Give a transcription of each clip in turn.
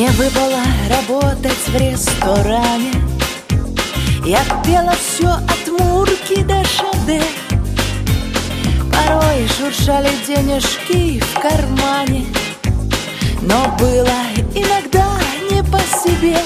Мне выпало работать в ресторане. Я пела все от Мурки до Шаде. Порой шуршали денежки в кармане, но было иногда не по себе.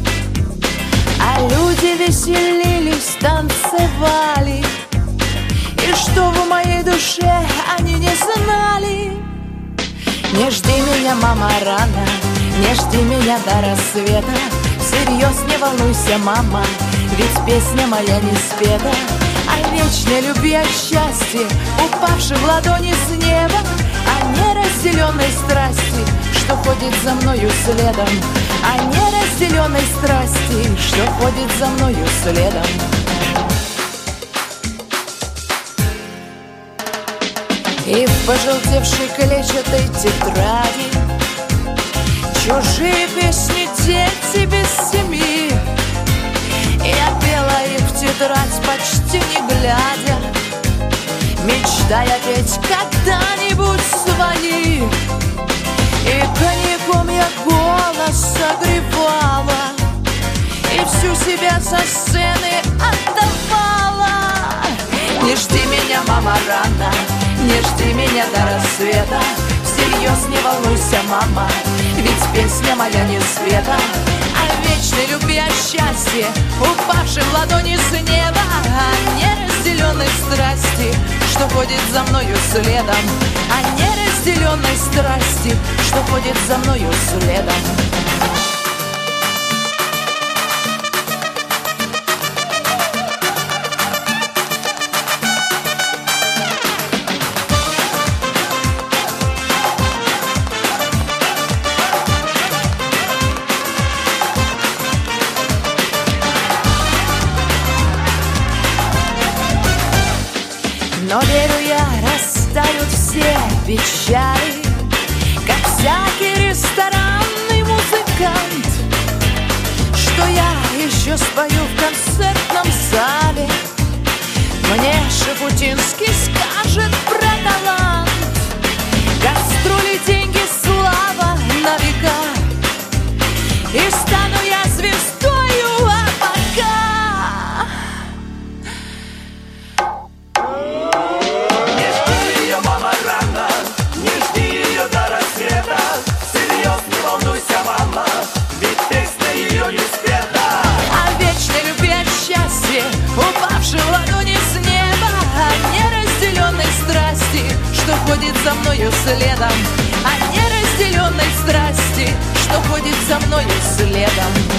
А люди веселились, танцевали, и что в моей душе они не знали. Не жди меня, мама, рано, не жди меня до рассвета. Всерьез не волнуйся, мама, ведь песня моя не спета. О вечной любви, о счастье, упавшей в ладони с неба, о неразделенной страсти, что ходит за мною следом. О неразделенной страсти, что ходит за мною следом. И в пожелтевшей клетчатой тетради чужие песни дети без семьи. Я пела их в тетрадь почти не глядя, мечтая петь когда-нибудь свои. И коньяком я голос согревала, и всю себя со сцены отдавала. Не жди меня, мама, рано, не жди меня до рассвета. Всерьез не волнуйся, мама, ведь песня моя не света. О вечной любви, о счастье, упавшей в ладони с неба, о неразделенной страсти, что ходит за мною следом. О неразделенной страсти, что ходит за мною следом. Но верю я, растают все печали, как всякий ресторанный музыкант, что я еще спою в концертном зале. Мне Шафутинский скажет про талант. Гастроли, деньги, слава на века, и стану я звездою, а пока упавшей в ладони с неба, о неразделенной страсти, что ходит за мною следом. О неразделенной страсти, что ходит за мною следом.